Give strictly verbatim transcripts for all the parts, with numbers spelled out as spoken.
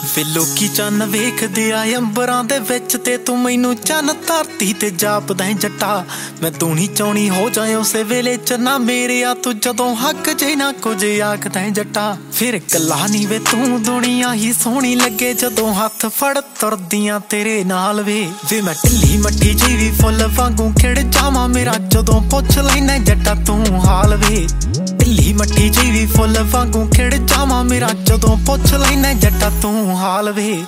ਵੇ ਲੋਕੀ ਚੰਨ ਵੇਖਦੇ ਆ ਅੰਬਰਾਂ ਦੇ ਵਿੱਚ ਤੇ ਤੂੰ ਮੈਨੂੰ ਚੰਨ ਧਰਤੀ ਤੇ ਜਾਪਦਾ ਜੱਟਾ। ਮੈਂ ਤੂੰ ਨਹੀਂ ਚਾਹੁੰਦੀ ਹੋ ਜਾਏ ਉਸੇ ਵੇਲੇ ਚ ਨਾ ਮੇਰੇ ਆ ਤੂੰ ਜਦੋਂ ਹੱਕ ਜੇ ਨਾ ਕੁਝ ਆਖਦਾ ਜੱਟਾ। ਫਿਰ ਕੱਲਾ ਨੀ ਵੇ ਤੂੰ ਦੁਨੀਆ ਹੀ ਸੋਹਣੀ ਲੱਗੇ ਜਦੋਂ ਹੱਥ ਫੜ ਤੁਰਦੀਆਂ ਤੇਰੇ ਨਾਲ ਵੇ। ਵੇ ਮੈਂ ਢਿੱਲੀ ਮੱਠੀ ਜਿਹੀ ਵੀ ਫੁੱਲ ਵਾਂਗੂ ਖਿੜ ਜਾਵਾਂ ਮੇਰਾ ਜਦੋਂ ਪੁੱਛ ਲੈਣਾ ਜੱਟਾ ਤੂੰ ਹਾਲ ਵੇ। ਢਿੱਲੀ ਮੱਠੀ ਜਿਹੀ ਵੀ ਫੁੱਲ ਵਾਂਗੂ ਖਿੜ ਜਾਵਾਂ ਮੇਰਾ ਜਦੋਂ ਪੁੱਛ ਲੈਣਾ ਜੱਟਾ ਤੂੰ ਹਾਲ ਵੇ।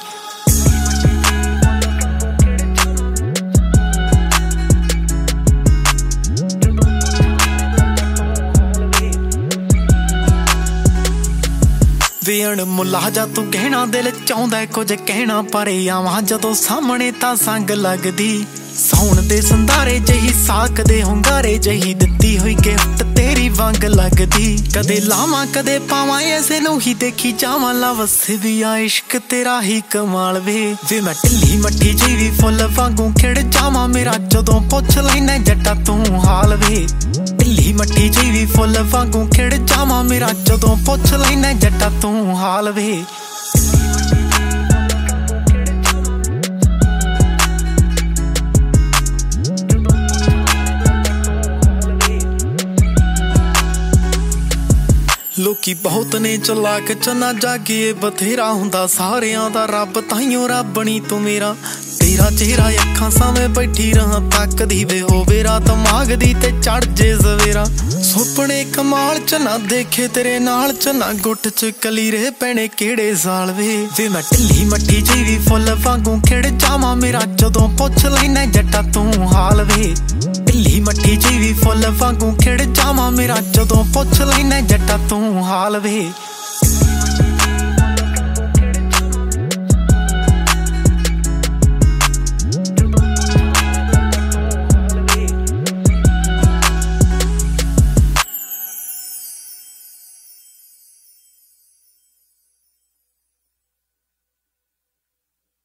ਵੇ ਅਣਮੁੱਲਾ ਜਾ ਤੂੰ ਕਹਿਣਾ ਦਿਲ ਚਾਹੁੰਦਾ ਕੁਝ ਕਹਿਣਾ ਪਰ ਆਵਾਂ ਜਦੋਂ ਸਾਹਮਣੇ ਤਾਂ ਸੰਗ ਲੱਗਦੀ। ਸਾਉਣ ਦੇ ਸੰਧਾਰੇ ਜਿਹੀ ਸਾਕਦੇ ਹੁੰਗਾਰੇ ਜਿਹੀ ਦਿੱਤੀ ਹੋਈ ਗਿਫਟ ਤੇਰੀ ਵਾਂਗ ਲੱਗਦੀ। ਕਦੇ ਲਾਵਾਂ ਕਦੇ ਪਾਵਾਂ ਐਸੇ ਨੂੰ ਹੀ ਦੇਖੀ ਜਾਵਾਂ ਲਵਸ ਵੀ ਆ ਇਸ਼ਕ ਤੇਰਾ ਹੀ ਕਮਾਲ ਵੇ। ਵੇ ਮੈਂ ਢਿੱਲੀ ਮੱਠੀ ਜਿਹੀ ਵੀ ਫੁੱਲ ਵਾਂਗੂ ਖਿੜ ਜਾਵਾਂ ਮੇਰਾ ਜਦੋਂ ਪੁੱਛ ਲੈਣਾ ਜੱਟਾ ਤੂੰ ਹਾਲ ਵੇ। ਢਿੱਲੀ ਮੱਠੀ ਜਿਹੀ ਵੀ ਫੁੱਲ ਵਾਂਗੂ ਖਿੜ ਜਾਵਾਂ ਮੇਰਾ ਜਦੋਂ ਪੁੱਛ ਲੈਣਾ ਜੱਟਾ ਤੂੰ ਹਾਲ ਵੇ। ਲੋਕੀ ਬਹੁਤ ਨੇ ਚਲਾਕ ਚੰਨਾ ਜਾਗੀਏ ਬਥੇਰਾ ਹੁੰਦਾ ਸਾਰਿਆਂ ਦਾ ਰੱਬ ਤਾਈਓ ਰੱਬ ਨੀ ਤੂੰ ਮੇਰਾ। ਤੇਰਾ ਚਿਹਰਾ ਅੱਖਾਂ ਸਾਹਮਣੇ ਬੈਠੀ ਰਹਾਂ ਤੱਕਦੀ ਵੇ ਹੋਵੇ ਰਾਤ ਮਾਗਦੀ ਤੇ ਚੜ ਜੇ ਸਵੇਰਾ। ਸੁਪਨੇ ਕਮਾਲ ਚ ਨਾ ਦੇਖੇ ਤੇਰੇ ਨਾਲ ਚੰਨਾ ਗੁੱਟ ਚ ਕਲੀਰੇ ਪੈਣੇ ਕਿਹੜੇ ਸਾਲ ਵੇ। ਵੇ ਮੈਂ ਢਿੱਲੀ ਮੱਠੀ ਜਿਹੀ ਵੀ ਫੁੱਲ ਵਾਂਗੂ ਖਿੜ ਜਾਵਾਂ ਮੇਰਾ ਜਦੋਂ ਪੁੱਛ ਲੈਣਾ ਜੱਟਾ ਤੂੰ ਹਾਲ ਵੇ। ਢਿੱਲੀ ਮੱਠੀ ਜਿਹੀ ਵੀ ਫੁੱਲ ਵਾਂਗੂ ਖਿੜ ਜਾਵਾਂ ਮੇਰਾ ਜਦੋਂ ਪੁੱਛ ਲੈਣਾ ਜੱਟਾ ਤੂੰ ਹਾਲ ਵੇ।